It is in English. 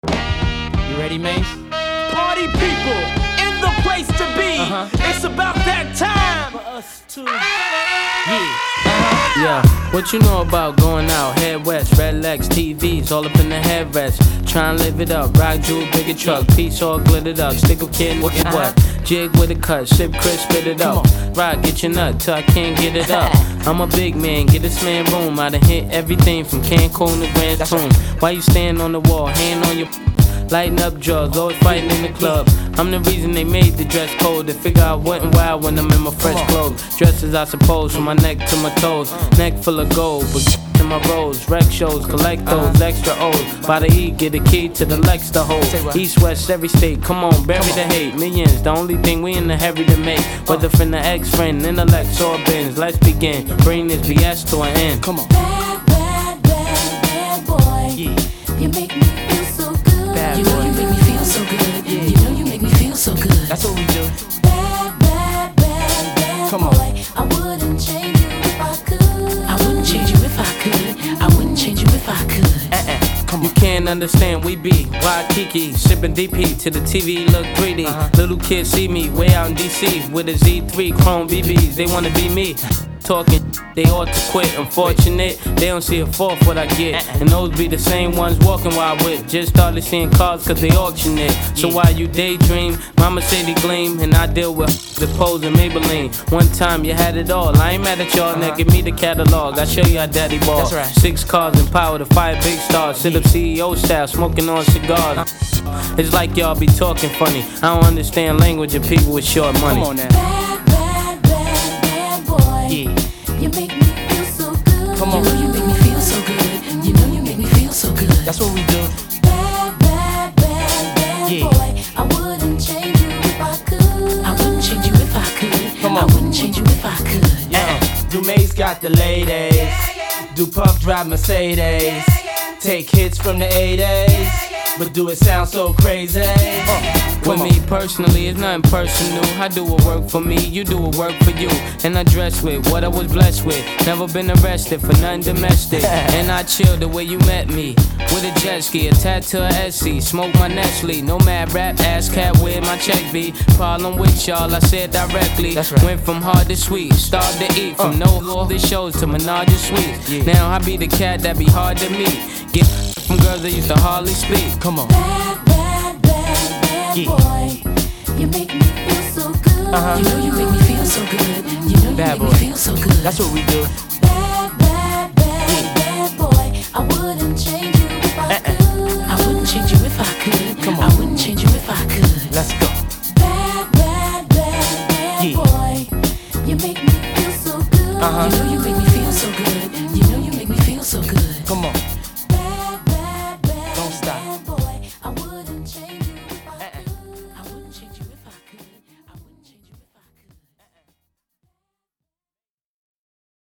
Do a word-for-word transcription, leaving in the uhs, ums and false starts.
You ready, Mace? Party people, in the place to be. Uh-huh. It's about that time for us to. Yeah. Uh-huh. Yeah, what you know about going out? Head west, red legs, T Vs, all up in the headrest. Tryin' live it up, rock jewel, bigger truck, piece all glittered up. Stick a kid, what? Uh-huh. Jig with a cut, sip crisp, spit it up. Rock, get your nut till I can't get it up. I'm a big man, get this man room. I done hit everything from Cancun to Grand Tune. Why you stand on the wall, hand on your lighting up drugs, always fighting in the club. I'm the reason they made the dress code. They figure I wasn't wild when I'm in my fresh clothes. Dresses, I suppose, from my neck to my toes. Neck full of gold, but in my rolls. Rec shows, collect those extra O's. By the E, get a key to the Lex to hold. East, west, every state, come on, bury the hate. Millions, the only thing we in the hurry to make. Whether from the ex-friend, intellect, or bins. Let's begin, bring this B S to an end. Come on. Bad, bad, bad, bad boy. Yeah. You make me feel so good. Bad you know boy. you make me feel so good. Yeah. You know you make me feel so good. That's what we do. Bad, bad, bad, bad Come on. boy. I wouldn't change you if I could. I wouldn't change you if I could. I wouldn't change you if I could. Uh-uh. Come on. You can't understand, we be Waikiki, sipping D P to the T V look greedy. Uh-huh. Little kids see me way out in D C with a Z three Chrome B Bs. They wanna be me. Talking, they ought to quit. Unfortunate, they don't see a fourth what I get. And those be the same ones walking while I whip. Just started seeing cars cause they auction it. So while you daydream, mama say they gleam. And I deal with the pose and Maybelline. One time you had it all, I ain't mad at y'all. Now give me the catalog, I show you how daddy ball. That's right. Six cars and power to fire big stars. Sit up C E O style, smoking on cigars. It's like y'all be talking funny. I don't understand language of people with short money. Come on now. Bad, bad, bad, bad boy. Yeah. You make me feel so good. Come You on. know you make me feel so good. You know you make me feel so good. That's what we do. Bad, bad, bad, bad Yeah. boy. I wouldn't change you if I could. I wouldn't change you if I could. Come I on. wouldn't change you if I could. Yeah. Dumaze got the ladies. Do Puff drive Mercedes. Take hits from the eighties. But do it sound so crazy? Uh, With me personally, it's nothing personal. I do what work for me, you do what work for you. And I dress with what I was blessed with. Never been arrested for nothing domestic. And I chill the way you met me. With a jet ski, a tattoo of Etsy. Smoke my Nestle, no mad rap, ass cat where my check be. Problem with y'all, I said directly. That's right. Went from hard to sweet, started to eat. From no all the shows to Menage a Suite. Now I be the cat that be hard to meet. Get from girls that used to hardly speak. Come on. Bad, bad, bad, bad Yeah. boy. You make me feel so good. Uh-huh. You know you make me feel so good. You know you Bad make boy. me feel so good. That's what we do. Bad, bad, bad, bad boy. I wouldn't change you if I could. I wouldn't change you if I could. Come on. I wouldn't change you if I could. Let's go. Bad, bad, bad, bad Yeah. boy. You make me feel so good. Uh-huh. You know you make me feel so good.